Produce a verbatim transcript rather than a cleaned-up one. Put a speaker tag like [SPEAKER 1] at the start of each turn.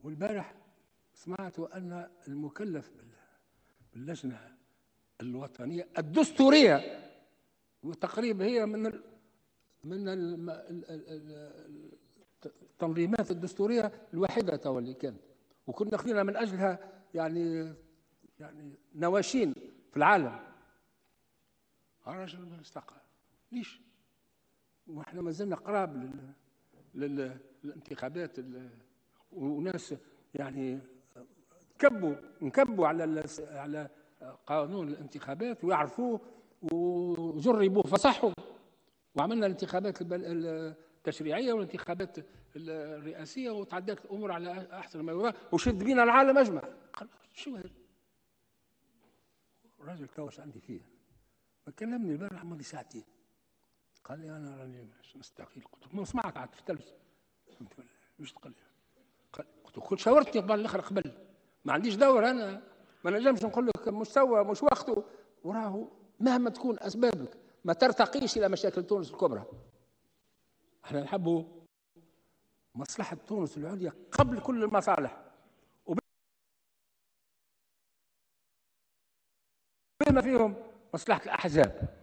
[SPEAKER 1] والبارح سمعت أن المكلف باللجنة الوطنية الدستورية، وتقريبا هي من ال من التنظيمات الدستورية الوحيدة تو اللي كانت، وكنا خذينا من أجلها يعني يعني نواشين في العالم. الرجل استقال ليش؟ واحنا ما زلنا قراب للانتخابات، وناس يعني كبوا نكبوا على على قانون الانتخابات ويعرفوه وجربوه فصحوا، وعملنا الانتخابات التشريعيه والانتخابات الرئاسيه وتعدت الامور على احسن ما يرام، وشد بينا العالم اجمع. قال شو هذا؟ الراجل كوش عندي فيه، كلمني البارح ماضي ساعتين، قال لي انا راني نستقيل. قلت له ما سمعك عاد في التلفزيون، مش تقول لي؟ قلت له كل شاورتني قبل الاخر قبل، ما عنديش دور انا، ما نجمش نقول لك مستوى مش وقته، وراه مهما تكون اسبابك ما ترتقيش الى مشاكل تونس الكبرى. احنا نحبوا مصلحه تونس العليا قبل كل المصالح، وبما فيهم مصلحه الاحزاب.